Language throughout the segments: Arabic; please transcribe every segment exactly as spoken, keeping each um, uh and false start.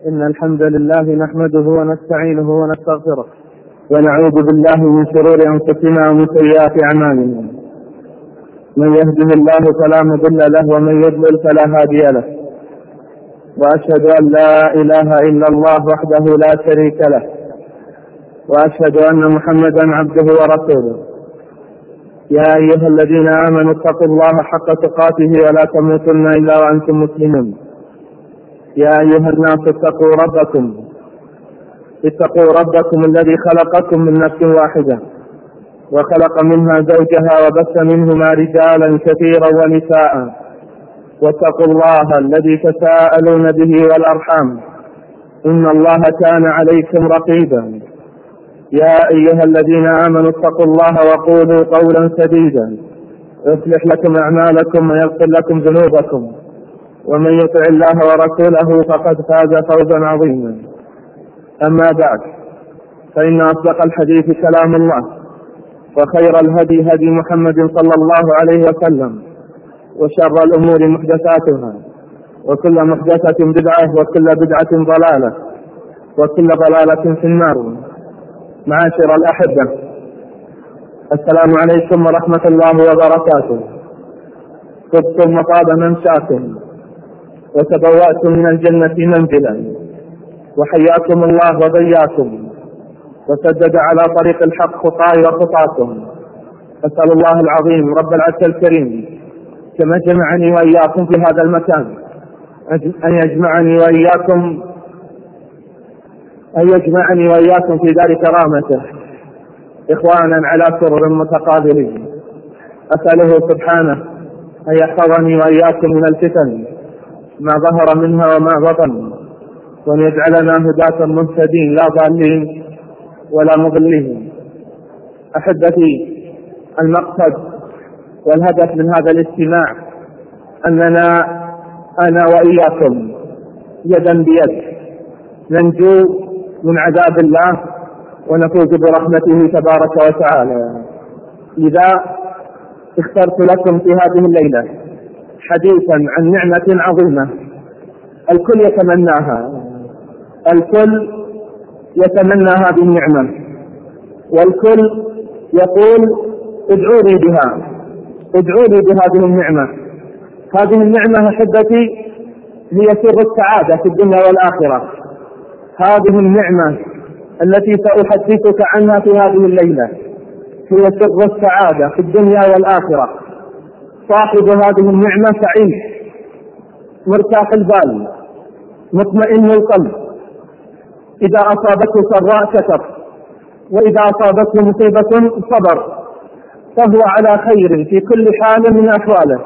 إن الحمد لله نحمده ونستعينه ونستغفره ونعوذ بالله من شرور أنفسنا ومن سيئات أعمالنا. من يهده الله فلا مضل له ومن يضلل فلا هادي له، وأشهد أن لا إله إلا الله وحده لا شريك له، وأشهد أن محمدا عبده ورسوله. يا أيها الذين آمنوا اتقوا الله حق تقاته ولا تموتن إلا وأنتم مسلمون. يا أيها الناس اتقوا ربكم اتقوا ربكم الذي خلقكم من نفس واحدة وخلق منها زوجها وبث منهما رجالا كثيرا ونساء، واتقوا الله الذي تساءلون به والأرحام إن الله كان عليكم رقيبا. يا أيها الذين آمنوا اتقوا الله وقولوا قولا سديدا يصلح لكم أعمالكم ويغفر لكم ذنوبكم، ومن يطع الله ورسوله فقد فاز فوزا عظيما. أما بعد، فإن أصدق الحديث كلام الله، وخير الهدي هدي محمد صلى الله عليه وسلم، وشر الأمور محدثاتها، وكل محدثة بدعة، وكل بدعة ضلالة، وكل ضلالة في النار. معاشر الأحبة، السلام عليكم ورحمة الله وبركاته. طبتم وطاب ممشاكم وتبوأتم من الجنة منزلا، وحياكم الله وبياكم وسدد على طريق الحق خطاي وخطاكم. أسأل الله العظيم رب العرش الكريم كما جمعني وإياكم في هذا المكان أن يجمعني وإياكم أن يجمعني وإياكم في دار كرامته إخوانا على سرر متقابلين. أسأله سبحانه أن يحفظني وإياكم من الفتن ما ظهر منها وما بطن، وأن يجعلنا هداة مهتدين لا ضالين ولا مضلين. أحبتي، المقصد والهدف من هذا الاجتماع أننا أنا وإياكم يدا بيد ننجو من عذاب الله ونفوز برحمته تبارك وتعالى. لذا اخترت لكم في هذه الليلة حديثا عن نعمة عظيمة الكل يتمناها، الكل يتمنى هذه النعمة، والكل يقول ادعوا لي بها، ادعوا لي بهذه النعمة. هذه النعمة أحبتي هي سر السعادة في الدنيا والآخرة. هذه النعمة التي سأحدثك عنها في هذه الليلة هي سر السعادة في الدنيا والآخرة. صاحب هذه النعمة سعيد مرتاح البال مطمئن القلب، إذا أصابته سراء شكر، وإذا أصابته مصيبة صبر، فهو على خير في كل حال من أحواله.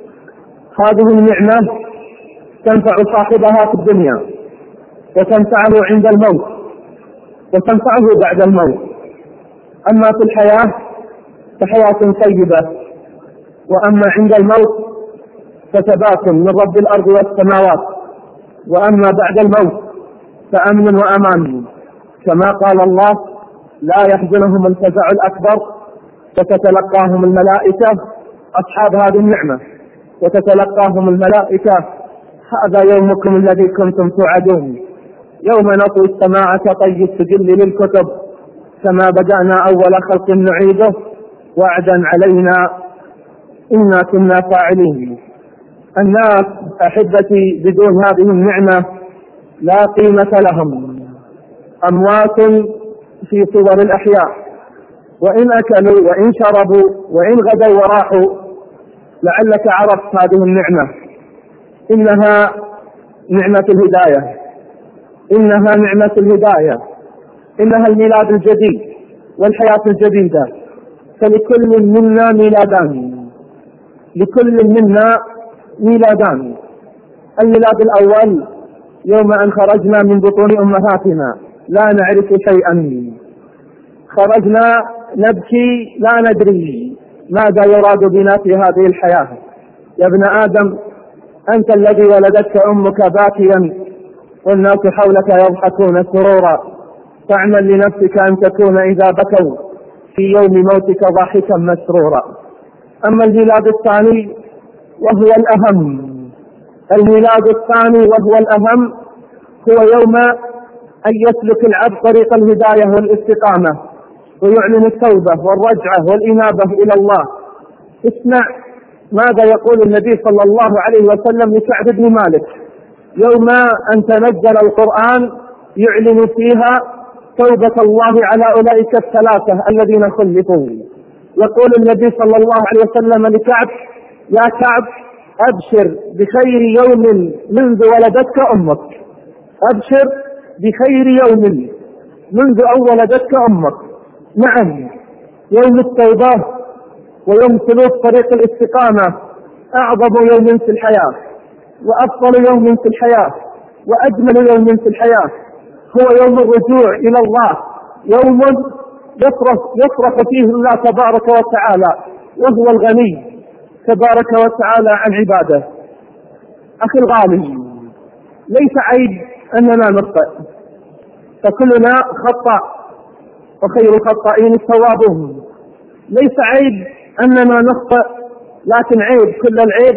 هذه النعمة تنفع صاحبها في الدنيا، وتنفعه عند الموت، وتنفعه بعد الموت. أما في الحياة فحياة طيبة، وأما عند الموت فتبات من رب الأرض والسماوات، وأما بعد الموت فأمن وأمان، كما قال الله لا يحزنهم الفزع الأكبر فتتلقاهم الملائكة أصحاب هذه النعمة، وتتلقاهم الملائكة هذا يومكم الذي كنتم توعدون، يوم نطوي السماء كطي السجل للكتب كما بدأنا أول خلق نعيده وعدا علينا إنا كنا فاعلين. الناس أحبتي بدون هذه النعمة لا قيمة لهم، أموات في صور الأحياء، وإن أكلوا وإن شربوا وإن غدوا وراحوا. لعلك عرفت هذه النعمة، إنها نعمة الهداية، إنها نعمة الهداية، إنها الميلاد الجديد والحياة الجديدة. فلكل منا ميلادان، لكل منا ميلادان. الميلاد الأول يوم أن خرجنا من بطون أمهاتنا لا نعرف شيئا، خرجنا نبكي لا ندري ماذا يراد بنا في هذه الحياة. يا ابن آدم، أنت الذي ولدتك أمك باكيا والناس حولك يضحكون سرورا، فاعمل لنفسك أن تكون إذا بكوا في يوم موتك ضاحكا مسرورا. أما الميلاد الثاني وهو الأهم، الميلاد الثاني وهو الأهم هو يوم أن يسلك العبد طريق الهداية والاستقامة ويعلن التوبة والرجعة والإنابة إلى الله. اسمع ماذا يقول النبي صلى الله عليه وسلم لسعد بن مالك يوم أن تنزل القرآن يعلن فيها توبة الله على أولئك الثلاثة الذين خلفوا. يقول النبي صلى الله عليه وسلم لكعب: يا كعب أبشر بخير يوم منذ ولدتك أمك، أبشر بخير يوم منذ أن ولدتك أمك. نعم، يوم التوبة ويوم سلوك طريق الاستقامة أعظم يوم في الحياة وأفضل يوم في الحياة وأجمل يوم في الحياة، هو يوم الرجوع إلى الله، يوم يفرح, يفرح فيه الله تبارك وتعالى وهو الغني تبارك وتعالى عن عباده. أخي الغالي، ليس عيب أننا نخطئ، فكلنا خطأ وخير الخطائين التوابون. ليس عيب أننا نخطئ، لكن عيب كل العيب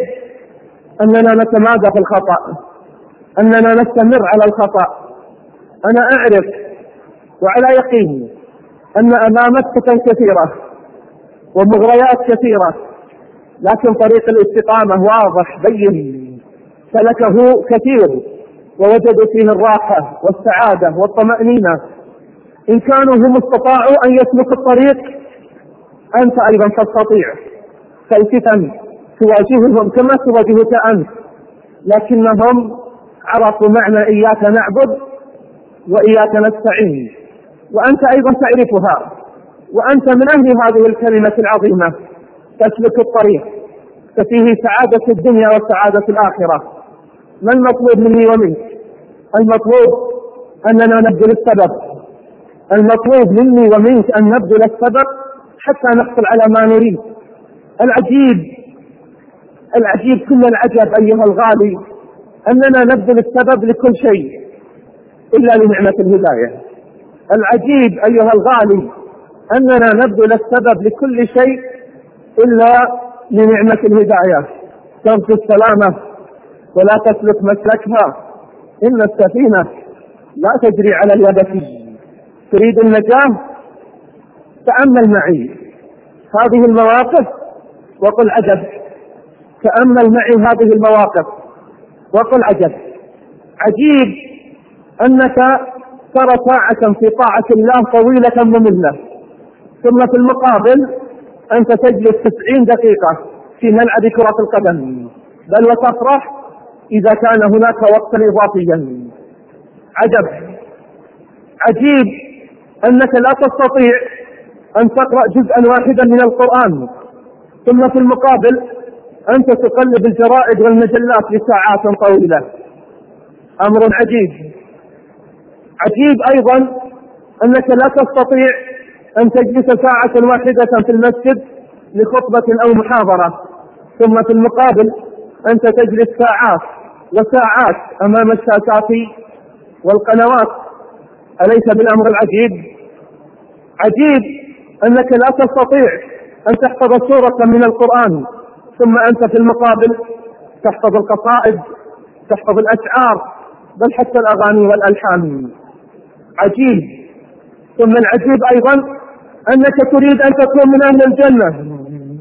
أننا نتمادى في الخطأ، أننا نستمر على الخطأ. أنا أعرف وعلى يقين أن أمامك فتن كثيرة ومغريات كثيرة، لكن طريق الاستقامة واضح بين، سلكه كثير ووجدوا فيه الراحة والسعادة والطمأنينة. إن كانوا هم استطاعوا أن يسلكوا الطريق، أنت أيضا تستطيع. فالفتن تواجههم كما تواجهك أنت، لكنهم عرفوا معنى إياك نعبد وإياك نستعين، وأنت أيضا تعرفها، وأنت من أهل هذه الكلمة العظيمة، تسلك الطريق ففيه سعادة الدنيا وسعادة الآخرة. ما المطلوب مني ومنك؟ المطلوب أننا نبذل السبب، المطلوب مني ومنك أن نبذل السبب حتى نحصل على ما نريد. العجيب العجيب كل العجب أيها الغالي أننا نبذل السبب لكل شيء إلا لنعمة الهداية. العجيب أيها الغالي أننا نبذل السبب لكل شيء إلا لنعمة الهداية. ترجو السلامة ولا تسلك مسلكها، إن السفينة لا تجري على اليبس. تريد النجاة؟ تأمل معي هذه المواقف وقل عجب. تأمل معي هذه المواقف وقل عجب. عجيب أنك ترى ساعة في طاعة الله طويلة مملة، ثم في المقابل أنت تجلس تسعين دقيقة في ملعب كرة القدم، بل وتفرح إذا كان هناك وقتا إضافيا. عجب. عجيب أنك لا تستطيع أن تقرأ جزءا واحدا من القرآن، ثم في المقابل أنت تقلب الجرائد والمجلات لساعات طويلة. أمر عجيب. عجيب أيضا أنك لا تستطيع أن تجلس ساعة واحدة في المسجد لخطبة أو محاضرة، ثم في المقابل أنت تجلس ساعات وساعات أمام الشاشات والقنوات. أليس بالأمر العجيب؟ عجيب أنك لا تستطيع أن تحفظ سورة من القرآن، ثم أنت في المقابل تحفظ القصائد، تحفظ الأشعار، بل حتى الأغاني والألحان. عجيب. ثم العجيب أيضا أنك تريد أن تكون من أهل الجنة.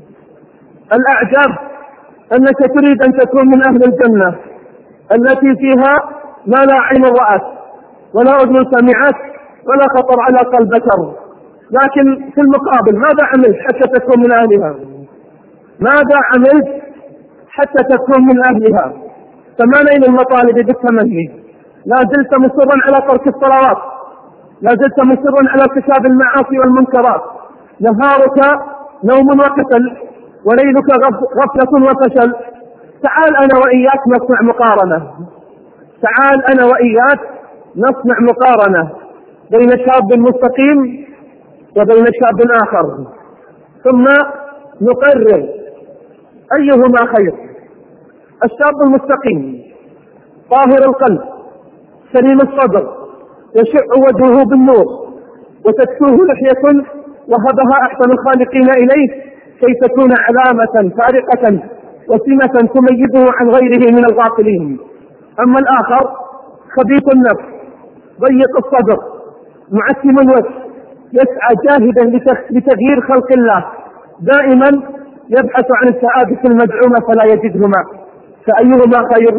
الأعجب أنك تريد أن تكون من أهل الجنة التي فيها ما لا عين رأت ولا أذن سمعت ولا خطر على قلب بشر، لكن في المقابل ماذا عملت حتى تكون من أهلها؟ ماذا عملت حتى تكون من أهلها؟ فما نيل المطالب بالتمني؟ لا زلت مصرا على ترك الصلوات، لا زلت مصرا على ارتكاب المعاصي والمنكرات. نهارك نوم وكسل وليلك غفلة وفشل. تعال أنا وإياك نصنع مقارنة، تعال أنا وإياك نصنع مقارنة بين شاب مستقيم وبين شاب آخر، ثم نقرر أيهما خير. الشاب المستقيم طاهر القلب سليم الصدر يشع وجهه بالنور وتكسوه لحية وهبها أحسن الخالقين إليه كي تكون علامة فارقة وسمة تميزه عن غيره من الغافلين. أما الآخر خبيث النفس ضيق الصدر معتم الوجه، يسعى جاهدا لتغيير خلق الله، دائما يبحث عن السعادة المزعومة فلا يجدهما، فأيهما خير؟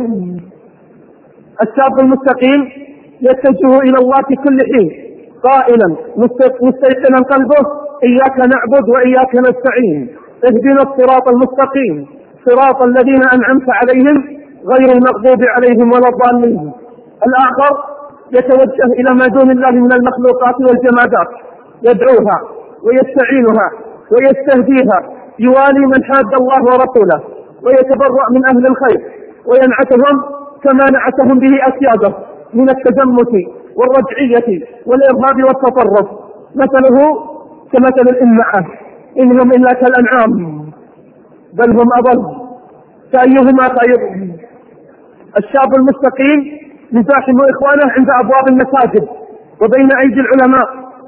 الشاب المستقيم يتجه إلى الله في كل حين قائلا مستيقنا قلبه إياك نعبد وإياك نستعين، اهدنا الصراط المستقيم صراط الذين أنعمت عليهم غير المغضوب عليهم ولا الضالين. الآخر يتوجه إلى ما دون الله من المخلوقات والجمادات، يدعوها ويستعينها ويستهديها، يوالي من حاد الله ورسوله ويتبرأ من أهل الخير وينعتهم كما نعتهم به أسياده من التزمت والرجعية والإرهاب والتطرف، مثله كمثل الإمعة إن هم إلا كالأنعام بل هم أضل، فأيهما خير؟ الشاب المستقيم يزاحم إخوانه عند أبواب المساجد وبين أيدي العلماء.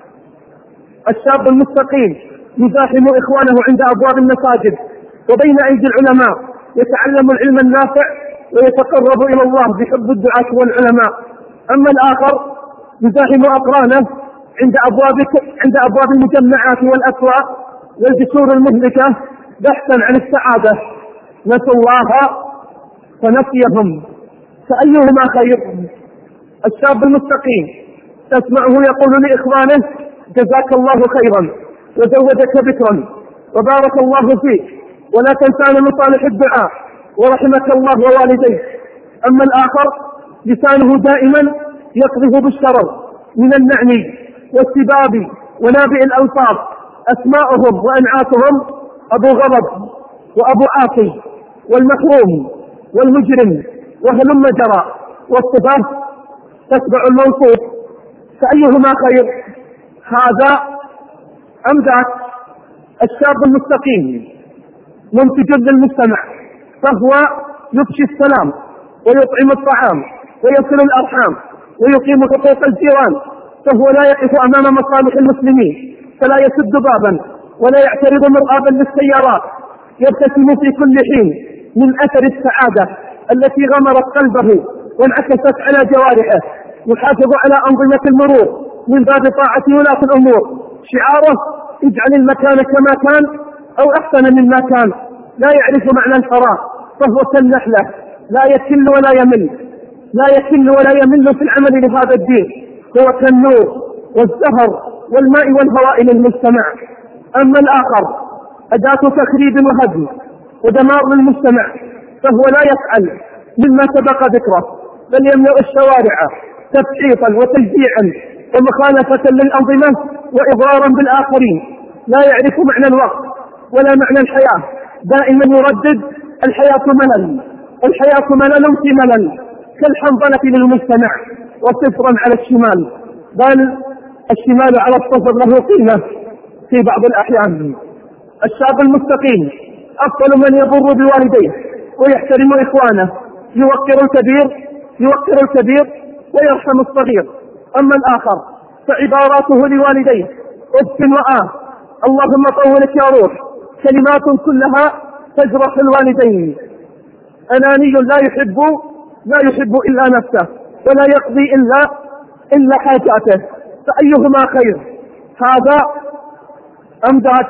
الشاب المستقيم يزاحم إخوانه عند أبواب المساجد وبين أيدي العلماء، يتعلم العلم النافع ويتقرب إلى الله بحب الدعاة والعلماء. أما الآخر يزاحم أقرانه عند أبواب عند أبواب المجمعات والأسواق والجسور المهلكة بحثا عن السعادة، نسوا الله فنسيهم، فأيهما خير؟ الشاب المستقيم تسمعه يقول لإخوانه جزاك الله خيرا وزودك بكرا وبارك الله فيك ولا تنسانا من صالح الدعاء ورحمك الله ووالديك. أما الآخر لسانه دائما يقذف بالشرر من النعني والسباب ونابئ الألفاظ، أسماءهم وأنعاتهم أبو غضب وأبو عاصي والمحروم والمجرم وهلم جرى، والصفة تتبع الموصوف، فأيهما خير؟ هذا أم ذاك؟ الشاب المستقيم منتج للمجتمع، فهو يفشي السلام ويطعم الطعام ويصل الأرحام ويقيم حقوق الجيران، فهو لا يقف أمام مصالح المسلمين فلا يسد بابا ولا يعترض مرآبا للسيارات، يبتسم في كل حين من أثر السعادة التي غمرت قلبه وانعكست على جوارحه، يحافظ على أنظمة المرور من باب طاعة ولاة الأمور، شعاره اجعل المكان كما كان أو أحسن مما كان، لا يعرف معنى الفراغ فهو كالنحلة لا يكل ولا يمل لا يكل ولا يمل في العمل لهذا الدين، هو كالنور والزهر والماء والهواء للمجتمع. أما الآخر أداة تخريب وهدم ودمار للمجتمع، فهو لا يفعل مما سبق ذكره بل يملأ الشوارع تبسيطا وتشجيعا ومخالفة للأنظمة وإضرارا بالآخرين، لا يعرف معنى الوقت ولا معنى الحياة، دائما يردد الحياة ملل الحياة ملل في ملل كالحنظلة للمجتمع وصفرا على الشمال، بل الشمال على الصفر له قيمة في بعض الأحيان. الشاب المستقيم أفضل من يبر بوالديه ويحترم إخوانه، يوقر الكبير يوقر الكبير ويرحم الصغير. أما الآخر فعباراته لوالديه أف وآه اللهم طولك يا روح، كلمات كلها تجرح الوالدين. أناني لا يحب لا يحب إلا نفسه ولا يقضي إلا إلا حاجاته، فأيهما خير؟ هذا أم ذاك؟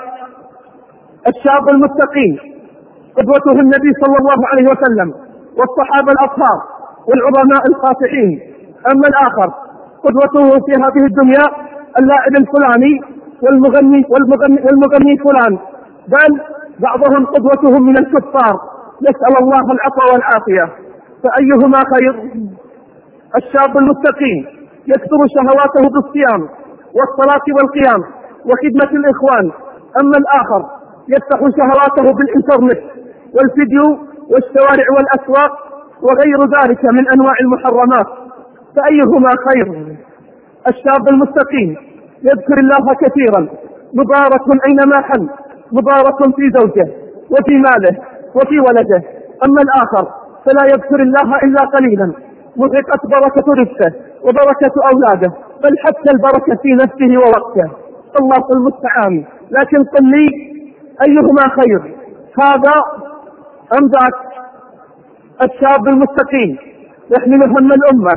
الشاب المستقيم قدوته النبي صلى الله عليه وسلم والصحابة الأطهار والعظماء الفاتحين. أما الآخر قدوته في هذه الدنيا اللاعب الفلاني والمغني والمغني, والمغني فلان، بل بعضهم قدوتهم من الكفار، نسأل الله العفو والعافية، فأيهما خير؟ الشاب المستقيم يكثر شهواته بالصيام والصلاة والقيام وخدمة الإخوان. أما الآخر يفتح شهواته بالإنترنت والفيديو والشوارع والأسواق وغير ذلك من أنواع المحرمات، فأيهما خير؟ الشاب المستقيم يذكر الله كثيرا، مبارك أينما حل، مبارك في زوجه وفي ماله وفي ولده. أما الآخر فلا يذكر الله إلا قليلا، محقت بركة رزقه وبركة أولاده، بل حتى البركة في نفسه ووقته، الله المستعان. لكن قل لي أيهما خير؟ هذا أم ذاك؟ الشاب المستقيم يحمل هم الأمة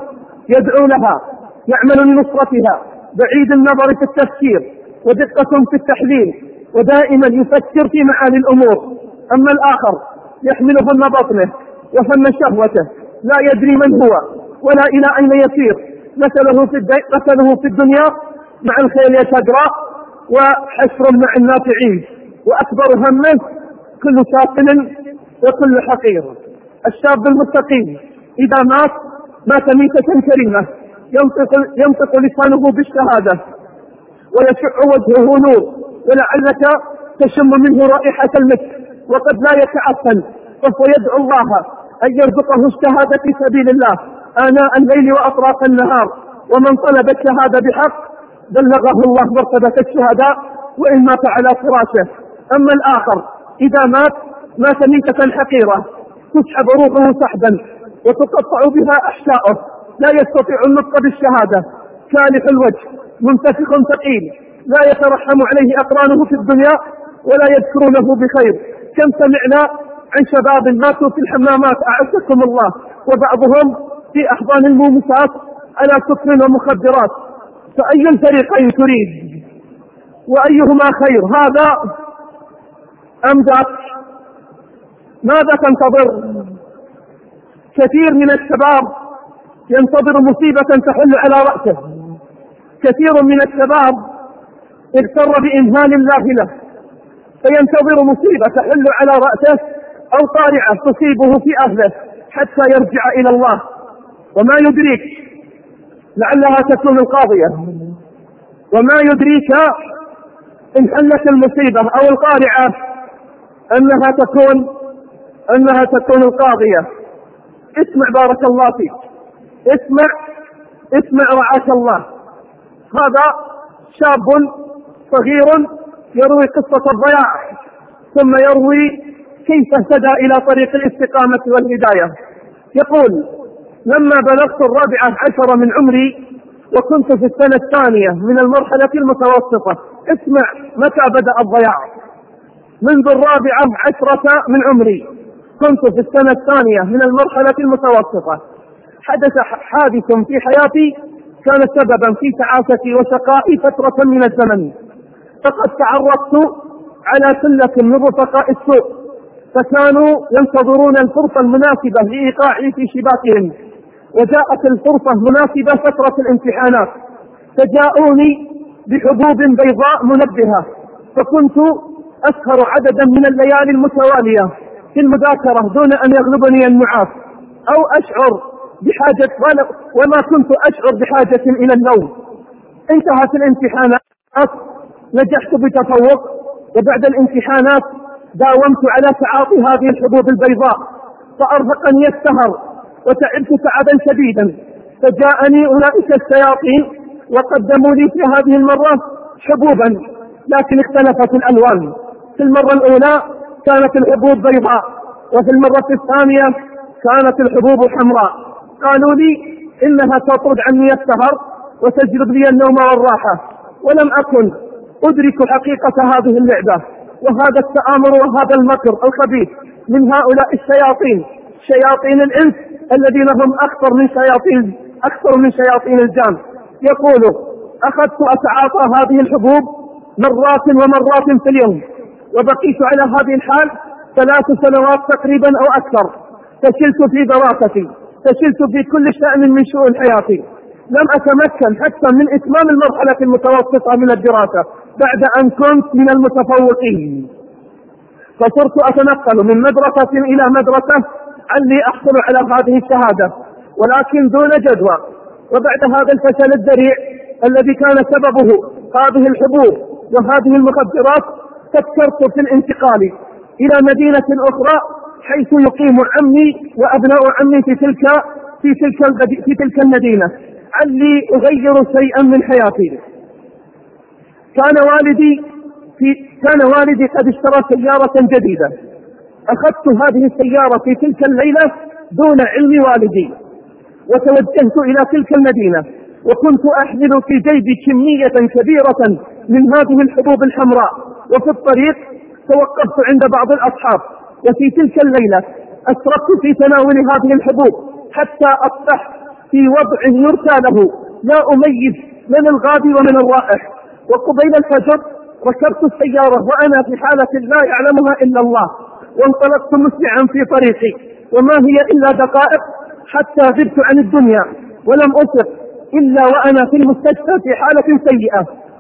يدعو لها، يعمل لنصرتها، بعيد النظر في التفكير ودقة في التحليل، ودائما يفكر في معاني الأمور. أما الآخر يحمل هم بطنه وهم شهوته، لا يدري من هو ولا إلى أين يسير، مثله في, مثله في الدنيا مع الخيل يتجرى وحشر مع النافعين، وأكبر همه كل ساقل وكل حقير. الشاب المستقيم إذا مات مات ميتة كريمة، ينطق, ينطق لسانه بالشهادة ويشع وجهه نور، ولعلك تشم منه رائحة المسك وقد لا يتعفن، فهو يدعو الله أن يرزقه الشهادة في سبيل الله آناء الليل وأطراف النهار. ومن طلب الشهادة بحق بلغه الله مرتبة الشهداء وإن مات على فراشه. أما الآخر إذا مات مات ميتة حقيرة، تسحب روحه سحبا وتقطع بها أحشاؤه، لا يستطيع النطق بالشهادة، كالح الوجه، منتفخ ثقيل، لا يترحم عليه أقرانه في الدنيا ولا يذكرونه بخير. كم سمعنا عن شباب ماتوا في الحمامات أعزكم الله، وبعضهم في أحضان المومسات على سكر ومخدرات. فأي الفريقين تريد وأيهما خير، هذا أم ذاك؟ ماذا تنتظر؟ كثير من الشباب ينتظر مصيبة تحل على رأسه، كثير من الشباب اغتر بإمهال الله له فينتظر مصيبة تحل على رأسه أو طارعة تصيبه في أهله حتى يرجع إلى الله، وما يدريك لعلها تكون القاضية، وما يدريك إن حلت المصيبة أو القارعة أنها تكون أنها تكون القاضية. اسمع بارك الله فيك، اسمع اسمع رعاك الله. هذا شاب صغير يروي قصة الضياع، ثم يروي كيف اهتدى إلى طريق الاستقامة والهداية. يقول: لما بلغت الرابعة عشر من عمري وكنت في السنة الثانية من المرحلة المتوسطة. اسمع متى بدأ الضياع: منذ الرابعة عشرة من عمري كنت في السنة الثانية من المرحلة المتوسطة. حدث حادث في حياتي كان سببا في تعاستي وشقائي فترة من الزمن، فقد تعرضت على سلة من رفقاء السوء، فكانوا ينتظرون الفرصة المناسبة لإيقاعي في شباكهم، وجاءت الفرصة المناسبة فترة الامتحانات، فجاءوني بحبوب بيضاء منبهة، فكنت أسهر عددا من الليالي المتوالية في المذاكرة دون أن يغلبني النعاس أو أشعر بحاجة، وما كنت أشعر بحاجة إلى النوم. انتهت الامتحانات، نجحت بتفوق، وبعد الامتحانات داومت على تعاطي هذه الحبوب البيضاء، فأرهقني السهر وتعبت تعبا شديدا، فجاءني أولئك الشياطين وقدموا لي في هذه المرة حبوبا، لكن اختلفت الألوان. في المرة الأولى كانت الحبوب بيضاء، وفي المرة الثانية كانت الحبوب حمراء. قالوا لي إنها تطرد عني السهر وتجلب لي النوم والراحة، ولم أكن أدرك حقيقة هذه اللعبة وهذا التآمر وهذا المكر الخبيث من هؤلاء الشياطين، شياطين الإنس الذين هم أكثر من شياطين أكثر من شياطين الجان. يقول: أخذت أتعاطى هذه الحبوب مرات ومرات في اليوم، وبقيت على هذه الحال ثلاث سنوات تقريبا أو أكثر. فشلت في دراستي، فشلت في كل شأن من شؤون حياتي، لم أتمكن حتى من إتمام المرحلة المتوسطة من الدراسة بعد أن كنت من المتفوقين، فصرت أتنقل من مدرسة إلى مدرسة علي أحصل على هذه الشهادة، ولكن دون جدوى. وبعد هذا الفشل الذريع الذي كان سببه هذه الحبوب وهذه المخدرات، فكرت في الانتقال إلى مدينة أخرى حيث يقيم عمي وأبناء عمي في تلك في تلك في تلك المدينة، علي أغير شيئا من حياتي. كان والدي في كان والدي قد اشترى سيارة جديدة. أخذت هذه السيارة في تلك الليلة دون علم والدي، وتوجهت إلى تلك المدينة، وكنت أحمل في جيبي كمية كبيرة من هذه الحبوب الحمراء. وفي الطريق توقفت عند بعض الأصحاب، وفي تلك الليلة أسرفت في تناول هذه الحبوب حتى أصبحت في وضع يرثى له لا أميز من الغادي ومن الرائح. وقبيل الفجر ركبت السيارة وأنا في حالة لا يعلمها إلا الله، وانطلقت مسرعا في طريقي، وما هي إلا دقائق حتى غبت عن الدنيا، ولم أصب إلا وأنا في المستشفى في حالة سيئة.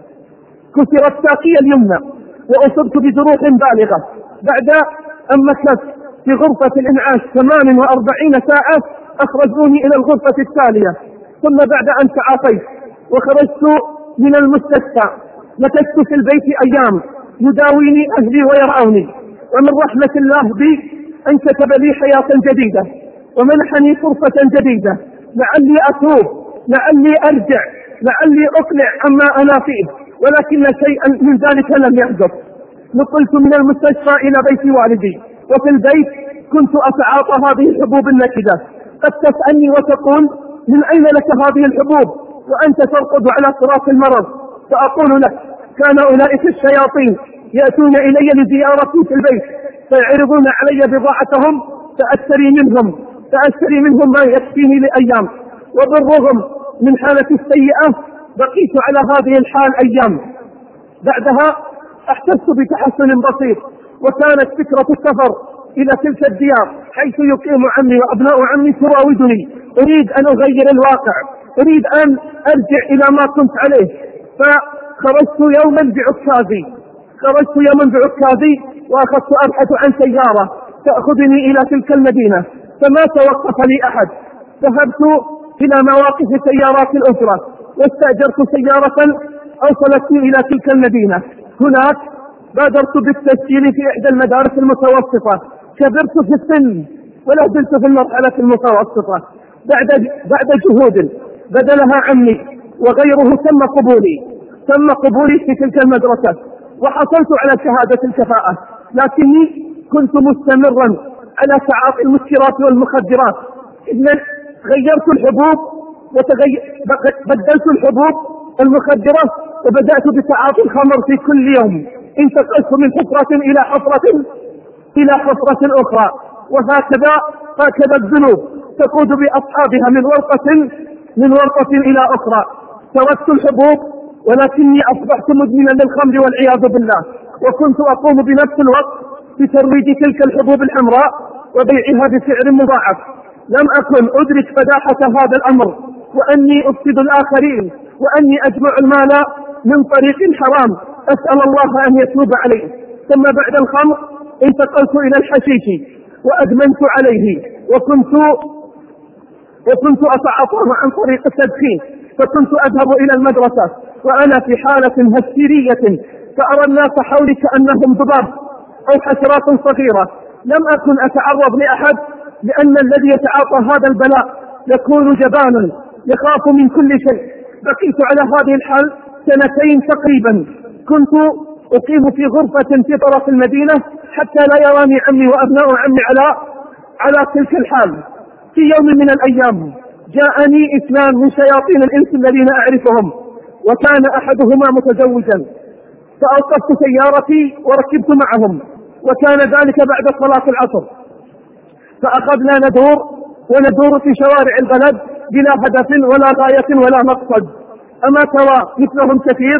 كسرت ساقي اليمنى وأصبت بجروح بالغة. بعد أن مكثت في غرفة الإنعاش ثمان وأربعين ساعة أخرجوني إلى الغرفة التالية. ثم بعد أن تعافيت وخرجت من المستشفى مكثت في البيت أيام يداويني أهلي ويرعوني. ومن رحمة الله بي أن كتب لي حياة جديدة ومنحني فرصة جديدة، لعلي أتوب، لعلي أرجع، لعلي أقلع عما أنا فيه، ولكن شيئا من ذلك لم يحدث. نقلت من المستشفى إلى بيت والدي، وفي البيت كنت أتعاطى هذه الحبوب النكدة. قد تسألني وتقول من أين لك هذه الحبوب وأنت ترقد على فراش المرض؟ فأقول لك كان أولئك الشياطين يأتون إلي لزيارتي في البيت فيعرضون علي بضاعتهم فأشتري منهم فأشتري منهم ما يكفيني لأيام. وبالرغم من حالتي السيئة بقيت على هذه الحال أيام. بعدها أحسست بتحسن بسيط، وكانت فكرة السفر إلى تلك الديار حيث يقيم عمي وأبناء عمي تراودني. أريد أن أغير الواقع، أريد أن أرجع إلى ما كنت عليه. فخرجت يوما بعكازي خرجت يوما بعكازي وأخذت أبحث عن سيارة تأخذني إلى تلك المدينة، فما توقف لي أحد. ذهبت إلى مواقف سيارات الأسرة واستأجرت سيارة أوصلتني إلى تلك المدينة. هناك بادرت بالتسجيل في إحدى المدارس المتوسطة. كبرت في السن ولا زلت في المرحلة المتوسطة. بعد بعد جهود بدلها عمي وغيره تم قبولي تم قبولي في تلك المدرسة وحصلت على شهادة الكفاءة، لكني كنت مستمرا على تعاطي المسكرات والمخدرات. إذن غيرت الحبوب وبدلت الحبوب المخدرة وبدأت بتعاطي الخمر في كل يوم. انتقلت من حفرة إلى حفرة إلى حفرة أخرى، وهكذا هكذا الذنوب تقود بأصحابها من ورقة من ورقة إلى أخرى. تركت الحبوب ولكني أصبحت مدمنا للخمر والعياذ بالله، وكنت أقوم بنفس الوقت بترويج تلك الحبوب الحمراء وبيعها بسعر مضاعف. لم أكن أدرك فداحة هذا الأمر، وأني أفسد الآخرين، وأني أجمع المال من طريق حرام. أسأل الله أن يتوب عليه. ثم بعد الخمر انتقلت إلى الحشيش وأدمنت عليه، وكنت وكنت أتعاطاه عن طريق التدخين. فكنت أذهب إلى المدرسة وأنا في حالة هستيرية، فأرى الناس حولي كأنهم ضباب أو حشرات صغيرة. لم أكن أتعرض لأحد، لأن الذي يتعاطى هذا البلاء يكون جبانا يخاف من كل شيء. بقيت على هذه الحال سنتين تقريبا. كنت أقيم في غرفة في طرف المدينة حتى لا يراني عمي وأبناء عمي على على تلك الحال. في يوم من الأيام جاءني اثنان من شياطين الإنس الذين أعرفهم، وكان أحدهما متزوجا، فأوقفت سيارتي وركبت معهم، وكان ذلك بعد صلاة العصر. فأخذنا ندور وندور في شوارع البلد بلا هدف ولا غاية ولا مقصد. أما ترى مثلهم كثير؟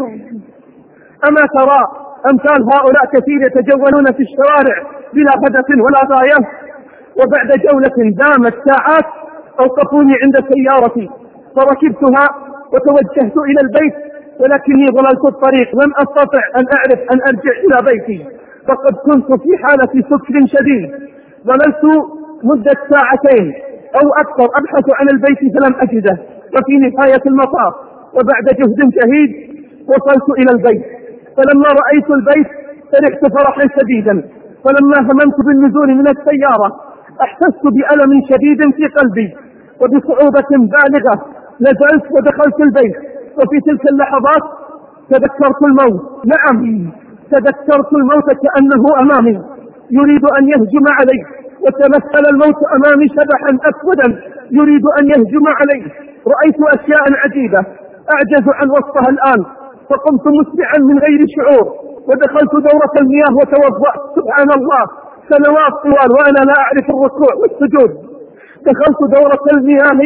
أما ترى أمثال هؤلاء كثير يتجولون في الشوارع بلا هدف ولا غاية؟ وبعد جولة دامت ساعات أوقفوني عند سيارتي فركبتها وتوجهت إلى البيت، ولكني ضللت الطريق، لم أستطع أن أعرف أن أرجع إلى بيتي، فقد كنت في حالة سكر شديد. ضللت مدة ساعتين أو أكثر أبحث عن البيت فلم أجده، وفي نهاية المطاف وبعد جهد شديد وصلت إلى البيت. فلما رأيت البيت فرحت فرحا شديدا، فلما هممت بالنزول من السيارة أحسست بألم شديد في قلبي وبصعوبة بالغة. نزلت ودخلت البيت، وفي تلك اللحظات تذكرت الموت. نعم، تذكرت الموت كأنه أمامي يريد أن يهجم علي، وتمثل الموت أمامي شبحا أسودا يريد أن يهجم علي. رأيت أشياء عجيبة أعجز عن وصفها الآن، فقمت مسرعا من غير شعور ودخلت دورة المياه وتوضأت. سبحان الله، سنوات طوال وأنا لا أعرف الركوع والسجود. دخلت دورة المياه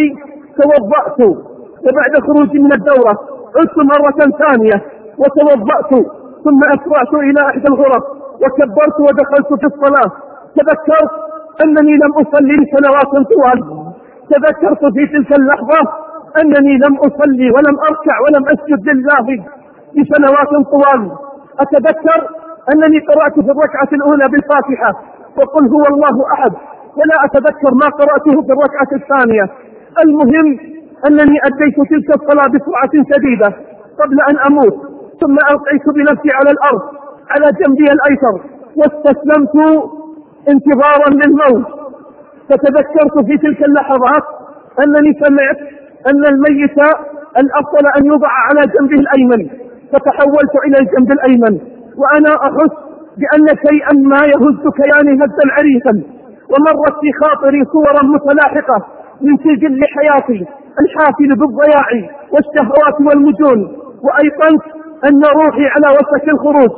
توضأت، وبعد خروجي من الدورة عدت مرة ثانية وتوضأت، ثم أسرعت إلى إحدى الغرف وكبرت ودخلت في الصلاة. تذكرت أنني لم أصلي لسنوات طوال، تذكرت في تلك اللحظة أنني لم أصلي ولم أركع ولم أسجد لله لسنوات طوال. أتذكر أنني قرأت في الركعة الأولى بالفاتحة وقل هو الله أحد، ولا أتذكر ما قرأته في الركعة الثانية. المهم أنني أديت تلك الصلاة بسرعة شديدة قبل أن أموت، ثم ألقيت بنفسي على الأرض على جنبي الأيسر واستسلمت انتظارا للموت. فتذكرت في تلك اللحظات أنني سمعت أن الميت الأفضل أن يوضع على جنبه الأيمن، فتحولت إلى الجنب الأيمن وأنا أحس بأن شيئا ما يهز كياني هزا عريقا، ومرت في خاطري صورا متلاحقة من سجل حياتي الحافل بالضياع والشهوات والمجون، وأيقنت أن روحي على وشك الخروج.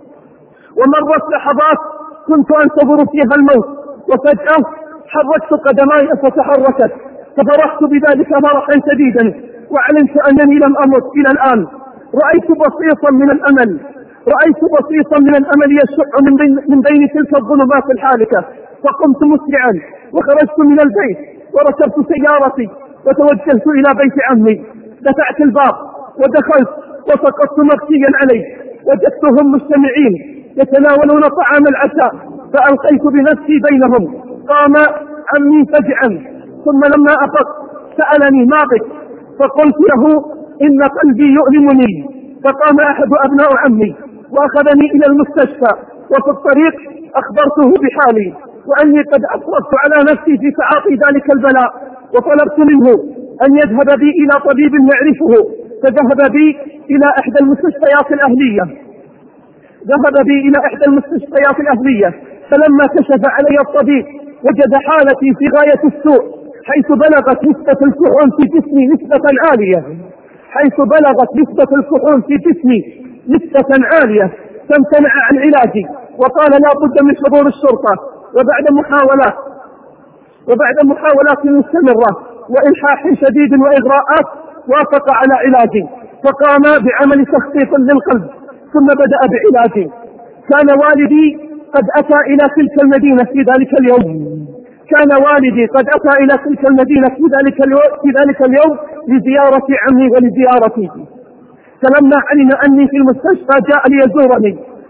ومرت لحظات كنت أنتظر فيها الموت، وفجأة حركت قدماي فتحركت، ففرحت بذلك فرحا شديدا وعلمت أنني لم أمت إلى الآن. رأيت بسيطا من الأمل، رأيت بسيطا من الأمل يشع من بين, من بين تلك الظلمات الحالكة، فقمت مسرعا وخرجت من البيت وركبت سيارتي وتوجهت إلى بيت عمي. دفعت الباب ودخلت وسقطت مغشيا عليه، وجدتهم مجتمعين يتناولون طعام العشاء فألقيت بنفسي بينهم. قام عمي فجعا، ثم لما أفقت سألني ما بك؟ فقلت له إن قلبي يؤلمني. فقام أحد أبناء عمي وأخذني إلى المستشفى، وفي الطريق أخبرته بحالي وأني قد أصرفت على نفسي في تعاطي ذلك البلاء، وطلبت منه أن يذهب بي إلى طبيب يعرفه، فذهب بي إلى إحدى المستشفيات الأهلية ذهب بي إلى إحدى المستشفيات الأهلية فلما كشف علي الطبيب وجد حالتي في غاية السوء، حيث بلغت نسبة الكحول في جسمي نسبة عالية حيث بلغت نسبة الكحول في جسمي نسبة عالية فامتنع عن علاجي وقال لا بد من حضور الشرطة. وبعد محاولات وبعد محاولات مستمرة وإلحاح شديد وإغراءات وافق على علاجي، فقام بعمل تخطيط للقلب ثم بدأ بعلاجي. كان والدي قد أتى إلى تلك المدينة في ذلك اليوم كان والدي قد أتى إلى تلك المدينة في ذلك اليوم في ذلك اليوم لزيارة عمي ولزيارتي. فلما علم أني في المستشفى جاء ليزورني،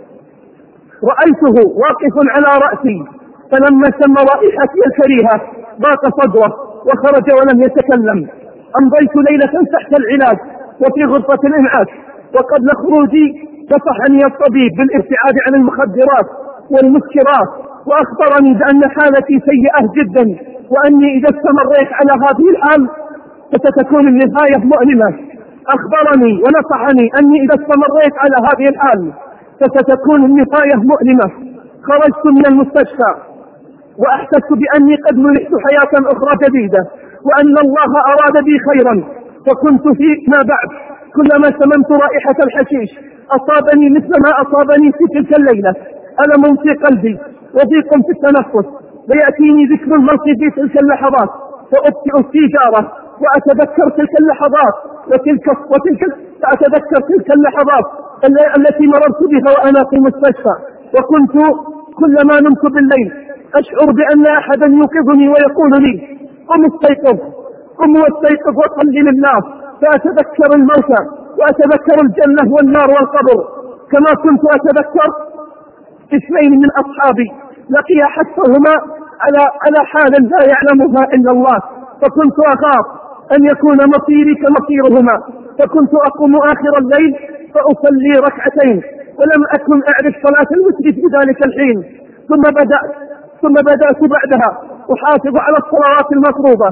رأيته واقف على رأسي، فلما شم رائحتي الكريهة ضاق صدره وخرج ولم يتكلم. أمضيت ليلة تحت العلاج وفي غرفة الإنعاش، وقبل خروجي نصحني الطبيب بالابتعاد عن المخدرات والمسكرات، وأخبرني بأن حالتي سيئة جدا، وأني إذا استمريت على هذه الحال فستكون النهاية مؤلمة. أخبرني ونصحني أني إذا استمريت على هذه الحال فستكون النهاية مؤلمة. خرجت من المستشفى وأحسست بأني قد ملكت حياة أخرى جديدة، وأن الله أراد بي خيرا. فكنت فيما بعد كلما شممت رائحة الحشيش أصابني مثل ما أصابني في تلك الليلة ألم في قلبي وضيق في التنفس، ويأتيني ذكر الموت في تلك اللحظات فأبكي السيجارة وأتذكر تلك اللحظات وتلك وتلك أتذكر تلك اللحظات التي مررت بها وأنا في المستشفى. وكنت كلما نمت بالليل أشعر بأن أحدا يوقظني ويقول لي قم استيقظ قم واستيقظ وصل لله. فأتذكر الموتى وأتذكر الجنة والنار والقبر، كما كنت أتذكر اثنين من أصحابي لقي حتفهما على على حال لا يعلمها إلا الله، فكنت أخاف أن يكون مصيري كمصيرهما، فكنت أقوم آخر الليل فأصلي ركعتين، ولم أكن أعرف صلاة الوتر في ذلك الحين. ثم بدأت ثم بدأت بعدها أحافظ على الصلوات المفروضة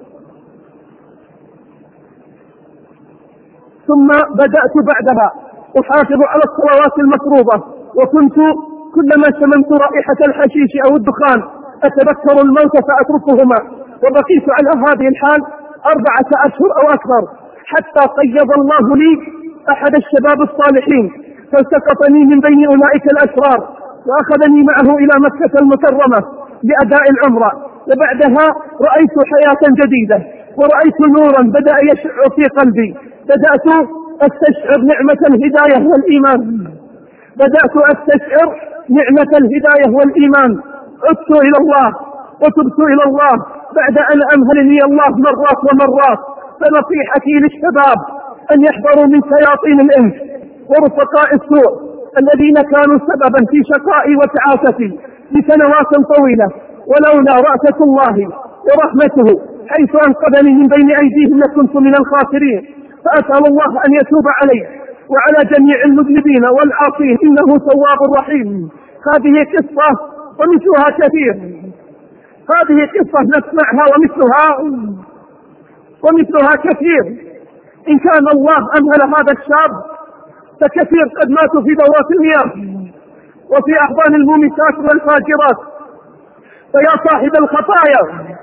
ثم بدأت بعدها أحافظ على الصلوات المفروضة وكنت كلما شممت رائحة الحشيش أو الدخان أتذكر الموت فأتركهما. وبقيت على هذه الحال أربعة أشهر أو أكثر، حتى قيض الله لي أحد الشباب الصالحين فالتقطني من بين أولئك الأشرار وأخذني معه إلى مكة المكرمة لأداء العمرة. وبعدها رأيت حياة جديدة ورأيت نورا بدأ يشع في قلبي، بدأت أستشعر نعمة الهداية والإيمان، بدأت أستشعر نعمة الهداية والإيمان. عدت إلى الله وتبت إلى الله بعد أن أمهلني الله مرات ومرات. فنصيحتي للشباب أن يحذروا من شياطين الإنس ورفقاء السوء الذين كانوا سببا في شقائي وتعاستي لسنوات طويلة، ولولا رأفة الله ورحمته حيث أنقذني من بين أيديهم لكنت من الخاسرين. فأسأل الله أن يتوب علي وعلى جميع المذنبين والعاصين إنه تواب رحيم. هذه قصة ومثلها كثير، هذه قصة نسمعها ومثلها ومثلها كثير. إن كان الله أمهل هذا الشاب فكثير قد ماتوا في دورات المياه وفي أحضان المومسات والفاجرات. فيا صاحب الخطايا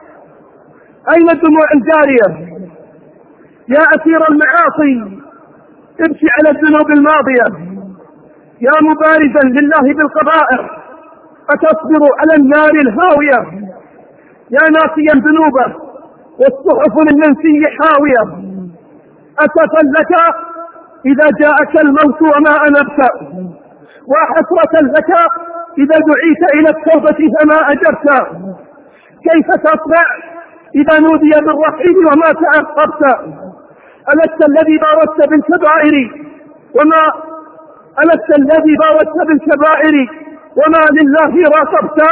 أين الدموع الجارية؟ يا أسير المعاصي ابكي على الذنوب الماضية. يا مبارزا لله بالقبائح أتصبر على النار الهاوية. يا ناسيا ذنوبه والصحف للمنسي حاوية. أسفا لك إذا جاءك الموت وما أنبت، وحسرة لك إذا دعيت إلى التوبة فما أجبت. كيف تصنع إذا نودي بالرحيل وما تأخرت؟ ألست الذي بارزت بالكبائر وما ألست الذي بارزت بالكبائر وما لله راقبت؟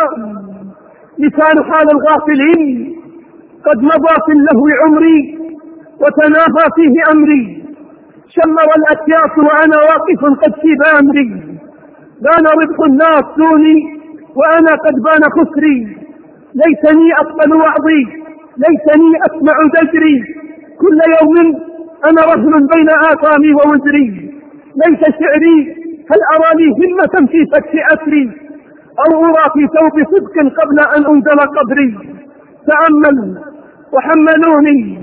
لسان حال الغافلين قد مضى في اللهو عمري وتناهى فيه أمري. شمر الأكياس وأنا واقف قد شيب أمري. بان ربح الناس دوني وأنا قد بان خسري. ليتني أقبل وعظي، ليتني أسمع زجري. كل يوم أنا رهن بين آثامي ووزري. ليس شعري هل أراني همة في فتح أسري، أو أرى في ثوب صدق قبل أن أنزل قبري. تأمل وحملوني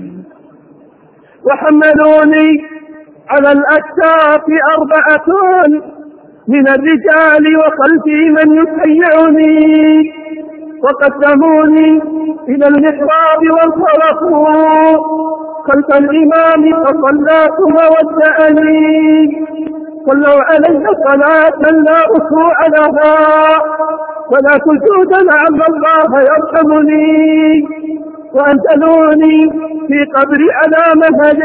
وحملوني على الأكتاف أربعة من الرجال وخلفي من يسيعني، وقدموني إلى المحراب وانصرفوا خلف الإمام فصلى ثم ودعني. صلوا علي صلاة لا أسوء لها ولا سجود لعل الله يرحمني. وأنزلوني في قبري على مهل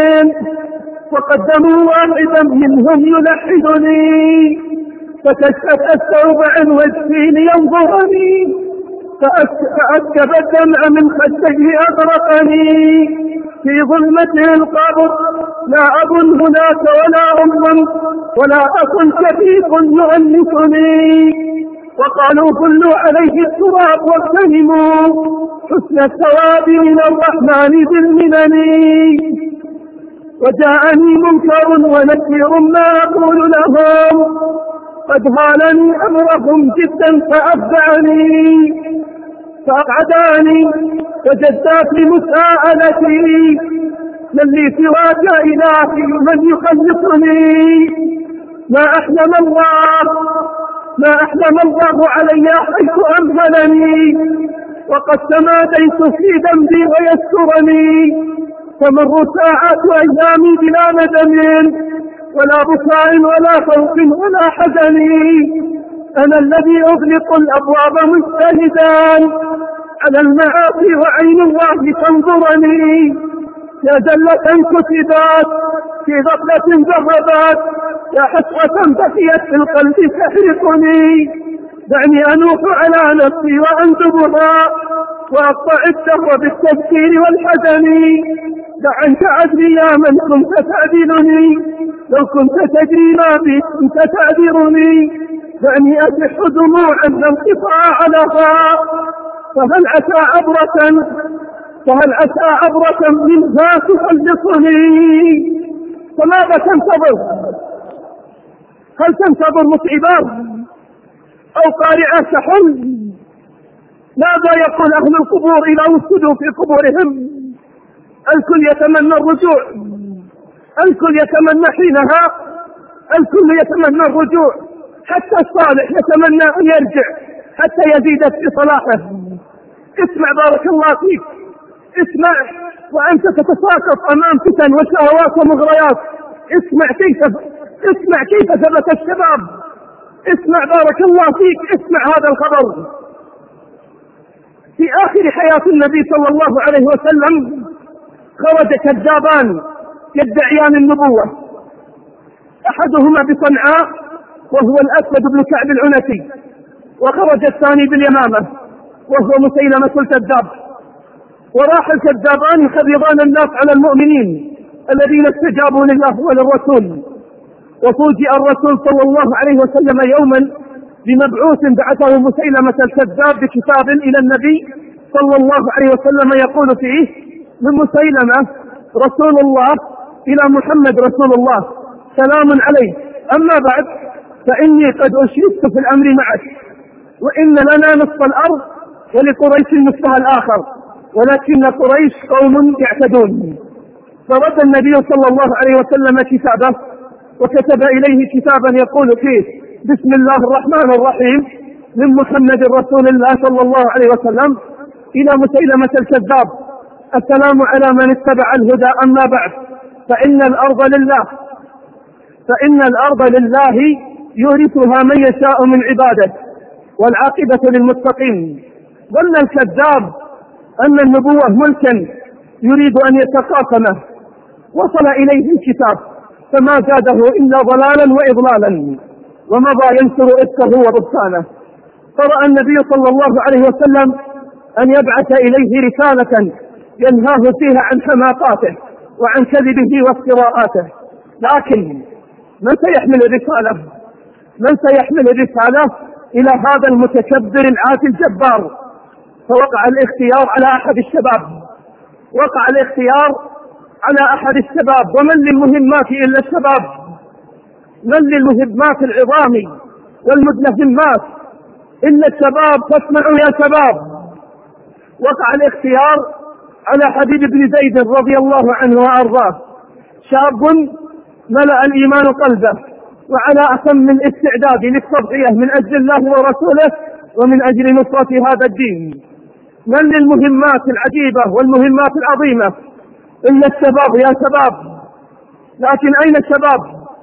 وقدموا واحدا منهم يلحدني. فكشف الثوب عن وجهي لينظرني فأسكب الدمع من خده أغرقني. في ظلمة القبر لا أب هناك ولا أم ولا أخ شفيق يؤنسني. وقالوا كلوا عليه التراب واغتنموا حسن الثواب من الرحمن ذي المنن. وجاءني منكر ونكير ما أقول لهم قد هالني أمرهم جدا فأفزعني. فأقعداني وجدت لمساءلتي من لي سواك إلهي من يخلصني. ما أحلم الله ما أحلم الله علي حيث أمهلني، وقد تماديت في ذنبي ويسرني. تمر ساعات أيامي بلا ندم ولا بكاء ولا خوف ولا حزن. أنا الذي أغلق الأبواب مجتهدا على المعاصي وعين الله تنظرني. يا زلة كتبات في غفلة ذهبت، يا حسرة بكيت في القلب تحرقني. دعني أنوح على نفسي وأندبها وأقطع الدهر بالتفكير والحزن. دع عنك عدلي يا من كنت تعدلني، لو كنت تدري ما بي كنت تعذرني. دعني أسح دموعا انقطاع لها، فهل عسى عبرة فهل عسى عبرة منها تخلصني. فماذا تنتظر؟ هل تنتظر متعبات أو قارعة سحل؟ ماذا يقول أهل القبور إذا وجدوا في قبورهم؟ الكل يتمنى الرجوع، الكل يتمنى حينها الكل يتمنى الرجوع، حتى الصالح يتمنى أن يرجع حتى يزيد في صلاحه. اسمع بارك الله فيك، اسمع وأنت تتساقط أمام فتن وشهوات ومغريات. اسمع كيف اسمع كيف ثبت الشباب. اسمع بارك الله فيك، اسمع هذا الخبر. في آخر حياة النبي صلى الله عليه وسلم خرج كذابان يدعيان النبوة، أحدهما بصنعاء وهو الأسود بن كعب العنسي، وخرج الثاني باليمامة وهو مسيلمة الكذاب. وراح الكذابان يخربان الناس على المؤمنين الذين استجابوا لله وللرسول. وفوجئ الرسول صلى الله عليه وسلم يوما بمبعوث بعثه مسيلمة الكذاب بكتاب إلى النبي صلى الله عليه وسلم يقول فيه: من مسيلمة رسول الله إلى محمد رسول الله، سلام عليه. أما بعد فإني قد أشركت في الأمر معك، وإن لنا نصف الأرض ولقريش نصفها الآخر، ولكن قريش قوم يعتدون. فرد النبي صلى الله عليه وسلم كتابه وكتب إليه كتابا يقول فيه: بسم الله الرحمن الرحيم، من محمد رسول الله صلى الله عليه وسلم إلى مسيلمة الكذاب، السلام على من اتبع الهدى. أما بعد فإن الأرض لله فإن الأرض لله يورثها من يشاء من عباده، والعاقبة للمتقين. ظن الكذاب أن النبوة ملكا يريد أن يتقاسمه، وصل إليه الكتاب فما زاده إلا ضلالا وإضلالا، ومضى ينشر إفكه وبهتانه. فرأى النبي صلى الله عليه وسلم أن يبعث إليه رسالة ينهاه فيها عن حماقاته وعن كذبه وافتراءاته. لكن من سيحمل الرسالة؟ من سيحمل الرسالة إلى هذا المتكبر العاتي الجبار؟ فوقع الاختيار على أحد الشباب وقع الاختيار على أحد الشباب ومن للمهمات إلا الشباب؟ من للمهمات العظام والمدلهمات إلا الشباب؟ فاسمعوا يا شباب. وقع الاختيار على حبيب بن زيد رضي الله عنه وأرضاه، شاب ملأ الإيمان قلبه وعلى أتم الاستعداد للتضحية من أجل الله ورسوله ومن أجل نصرة هذا الدين. من للمهمات العجيبة والمهمات العظيمة إلا الشباب يا شباب. لكن أين الشباب؟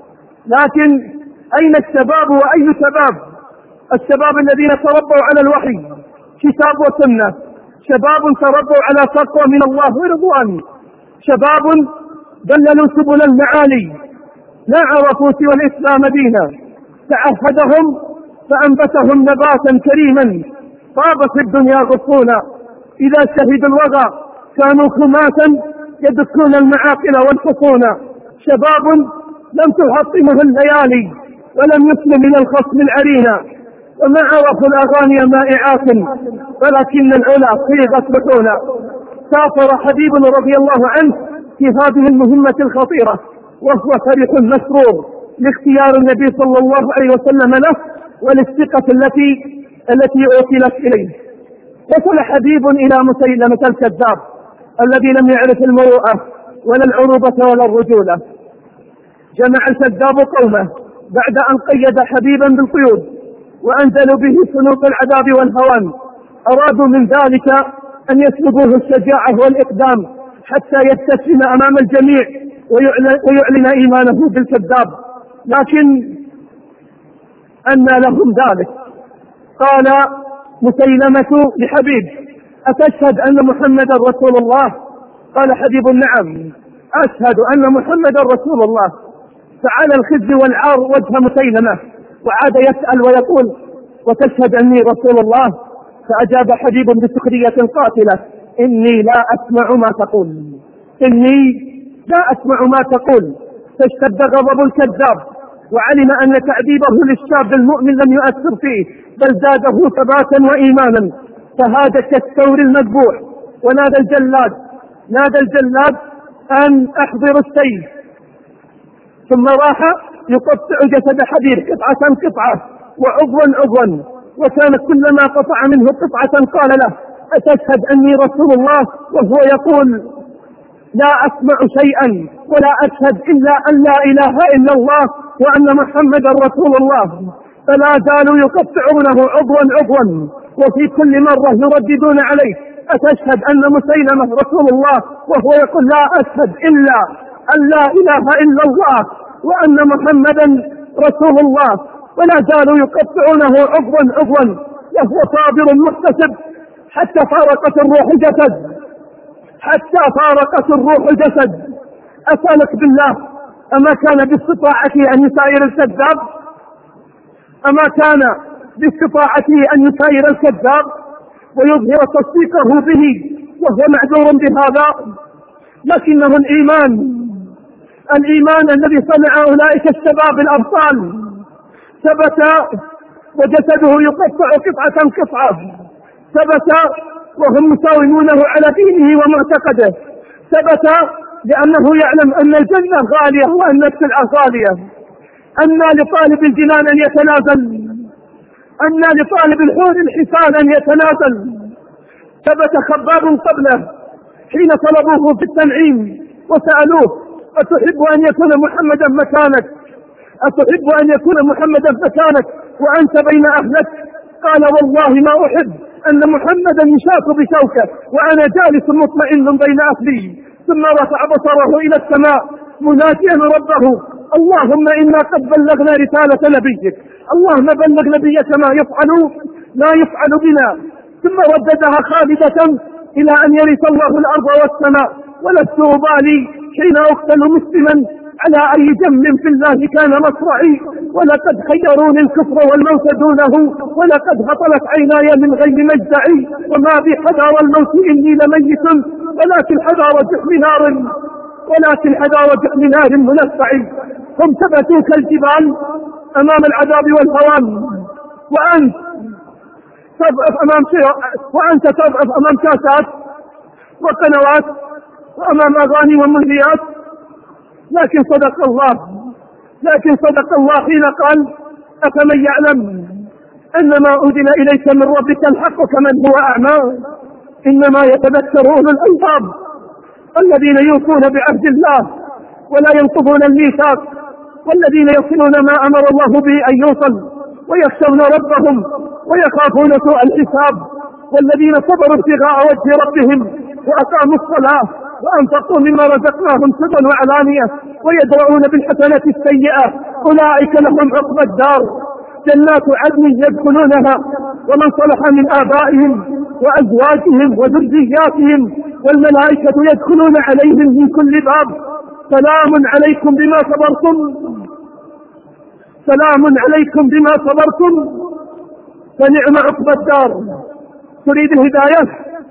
لكن أين الشباب وأي شباب؟ الشباب الذين تربوا على الوحي كتاب وسنة، شباب تربوا على تقوى من الله ورضوان، شباب دللوا سبل المعالي، لا عرفوا سوى الإسلام دينا، تعهدهم فأنبتهم نباتا كريما، طاب في الدنيا غصونا، إذا شهدوا الوغى كانوا خماسا يدكون المعاقل والحصون. شباب لم تحطمه الليالي ولم يسلم من الخصم العرينا، وما عرفوا الأغاني مائعات ولكن العلا صيغت بطونا. سافر حبيب رضي الله عنه في هذه المهمة الخطيرة وهو فرح مسرور لاختيار النبي صلى الله عليه وسلم له وللثقة التي التي أوكلت إليه. وصل حبيب إلى مسيلمة الكذاب الذي لم يعرف المروءة ولا العروبة ولا الرجولة. جمع الكذاب قومه بعد أن قيد حبيبا بالقيود وأنزلوا به سلوك العذاب والهوان. أرادوا من ذلك أن يسلبوه الشجاعة والإقدام حتى يستسلم أمام الجميع ويعلن, ويعلن إيمانه بالكذاب. لكن أنى لهم ذلك. قال مسيلمة لحبيب: أتشهد أن محمدا رسول الله؟ قال حبيب: نعم أشهد أن محمدا رسول الله. فعلى الخزي والعار وجه مسيلمة وعاد يسأل ويقول: وتشهد أني رسول الله؟ فأجاب حبيب بسخرية قاتلة: إني لا أسمع ما تقول إني لا أسمع ما تقول. فاشتد غضب الكذاب وعلم أن تعذيبه للشاب المؤمن لم يؤثر فيه بل زاده ثباتا وإيمانا، فهذا كالثور المذبوح ونادى الجلاد نادى الجلاد أن أحضر السيف، ثم راح يقطع جسد حبيب قطعة قطعة وعضوا عضوا، وكان كلما قطع منه قطعة قال له: أتشهد أني رسول الله؟ وهو يقول: لا أسمع شيئا ولا أشهد إلا أن لا إله إلا الله وأن محمدا رسول الله. فلا زالوا يقطعونه عضوا عضوا وفي كل مرة يرددون عليه: أتشهد أن مسيلمة رسول الله وهو يقول لا أشهد إلا أن لا إله إلا الله وأن محمدا رسول الله، ولا زالوا يقطعونه عضوا عضوا وهو صابر محتسب حتى فارقت الروح الجسد حتى فارقت الروح الجسد. أسألك بالله، أما كان باستطاعته أن يساير الكذاب؟ أما كان باستطاعته أن يساير الكذاب ويظهر تصديقه به وهو معذور بهذا؟ لكنه الإيمان الإيمان الذي صنع أولئك الشباب الأبطال ثبت وجسده يقطع قطعة قطعة، ثبت وهم مساومونه على دينه ومعتقده، ثبت لأنه يعلم أن الجنة غالية وأن السلعة غالية، أن لطالب الجنان أن يتنازل، أن لطالب الحور الحسان أن يتنازل. ثبت خباب قبله حين طلبوه في التنعيم وسألوه أتحب أن يكون محمدا مكانك؟ أتحب أن يكون محمدا مكانك وأنت بين أهلك؟ قال والله ما أحب أن محمدا يشاك بشوكه وأنا جالس مطمئن بين أهلي. ثم رفع بصره إلى السماء مناديا ربه اللهم إنا قد بلغنا رسالة نبيك، اللهم بلغ نبيك ما يفعل ما يفعل بنا. ثم رددها خالدة إلى أن يرث الله الأرض والسماء، ولست أبالي حين أقتل مسلما على أي جنب في الله كان مصرعي، ولقد خيروني الكفر والموت دونه، ولقد هطلت عيناي من غير مجدعي، وما بي حذار الموت إني لميت، ولكن حذار جحم نار ولكن حذار جحم نار منفع. هم ثبتوا كالجبال أمام العذاب والهوان، وأنت تضعف أمام وأنت تضعف أمام كاسات وقنوات وأمام أغاني ومهديات. لكن صدق الله لكن صدق الله حين قال أفمن يعلم أن ما أنزل إليك من ربك الحق كمن هو أعمى، إنما يتذكر أولو الألباب الذين يوفون بعهد الله ولا ينقضون الميثاق، والذين يصلون ما أمر الله به أن يوصل، ويخشون ربهم ويخافون سوء الحساب، والذين صبروا ابتغاء وجه ربهم وأقاموا الصلاة وأنفقوا مما رزقناهم سرا وعلانية ويدرؤون بالحسنة السيئة أولئك لهم عقبى الدار جنات عدن يدخلونها ومن صلح من آبائهم وأزواجهم وذرياتهم والملائكة يدخلون عليهم من كل باب سلام عليكم بما صبرتم سلام عليكم بما صبرتم فنعم عقبى الدار. تريد الهداية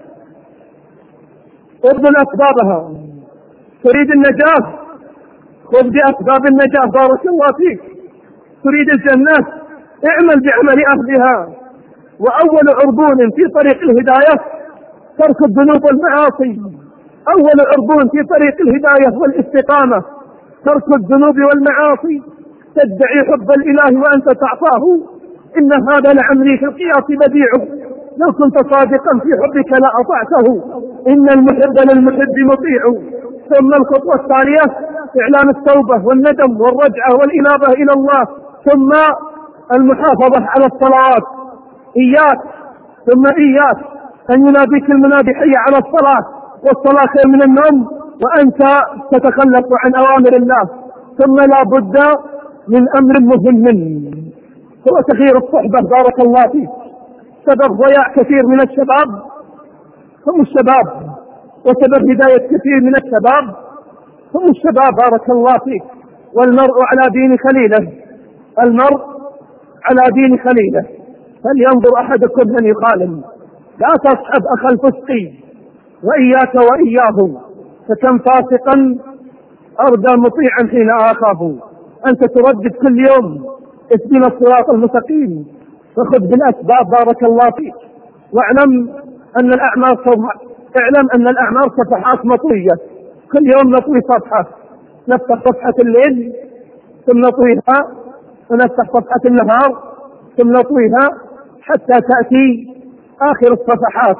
ابذل أسبابها، تريد النجاة خذ بأسباب النجاة بارك الله فيك، تريد الجنة اعمل بعمل أهلها. وأول عربون في طريق الهداية ترك الذنوب والمعاصي، أول عربون في طريق الهداية والاستقامة ترك الذنوب والمعاصي. تدعي حب الإله وأنت تعطاه، إن هذا لعمري في القياس بديع، لو كنت صادقا في حبك لأطعته، إن المحب للمحب مطيع. ثم الخطوة الثانية إعلان التوبة والندم والرجعة والإنابة إلى الله، ثم المحافظة على الصلوات. إياك ثم إياك أن يناديك المنادي حي على الصلاة، والصلاة خير من النوم وأنت تتخلف عن أوامر الله. ثم لا بد من أمر مهم هو تغيير الصحبة بارك الله فيك. سبب ضياع كثير من الشباب هم الشباب، وسبب هداية كثير من الشباب هم الشباب بارك الله فيك. والمرء على دين خليله، المرء على دين خليله، فلينظر أحدكم من يخالل. لا تصحب أخا الفسقي وإياك وإياه، فكم فاسقا أردى مطيعا حين آخاه. أنت تردد كل يوم اهدنا الصراط المستقيم، فخذ بالأسباب بارك الله فيك. واعلم أن الأعمال اعلم أن الأعمال صفحات مطوية، كل يوم نطوي صفحة، نفتح صفحة الليل ثم نطويها، ونفتح صفحة النهار ثم نطويها، حتى تأتي آخر الصفحات.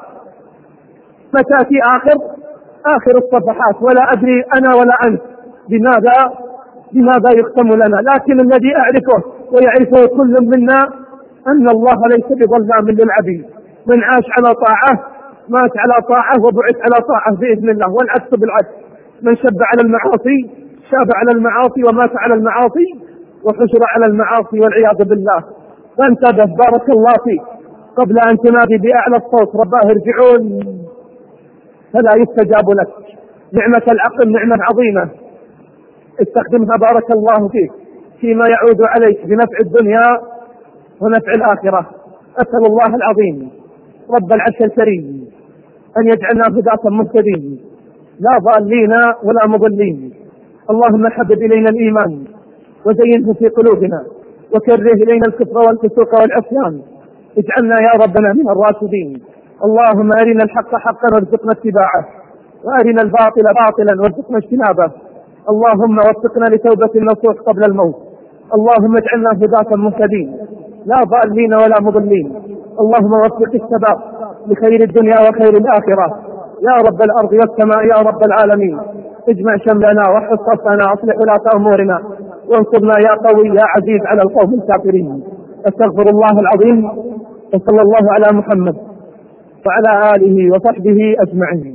ما تأتي آخر آخر الصفحات ولا أدري أنا ولا أنت بماذا بماذا يختم لنا، لكن الذي أعرفه ويعرفه كل منا أن الله ليس بظلام للعبيد. من عاش على طاعة مات على طاعة وبعث على طاعة بإذن الله، والعكس بالعكس، من شب على المعاصي شاب على المعاصي ومات على المعاصي وحشر على المعاصي والعياذ بالله. فانتبه بارك الله فيك قبل أن تنادي بأعلى الصوت رباه ارجعون فلا يستجاب لك. نعمة العقل نعمة عظيمة، استخدمها بارك الله فيك فيما يعود عليك بنفع الدنيا ونفع الآخرة. أسأل الله العظيم رب العرش الكريم أن يجعلنا هداة مهتدين لا ضالين ولا مضلين. اللهم حبب إلينا الإيمان وزينه في قلوبنا وكره إلينا الكفر والفسوق والعصيان، اجعلنا يا ربنا من الراشدين. اللهم أرنا الحق حقا وارزقنا اتباعه، وأرنا الباطل باطلا وارزقنا اجتنابه. اللهم وفقنا لتوبة النصوح قبل الموت. اللهم اجعلنا هداة مهتدين لا ضالين ولا مضلين. اللهم وفق الشباب لخير الدنيا وخير الآخرة يا رب الأرض والسماء يا رب العالمين. اجمع شملنا واحفظ صفنا، اصلح ولاة أمورنا، وانصرنا يا قوي يا عزيز على القوم الكافرين. استغفر الله العظيم، وصلى الله على محمد وعلى آله وصحبه أجمعين.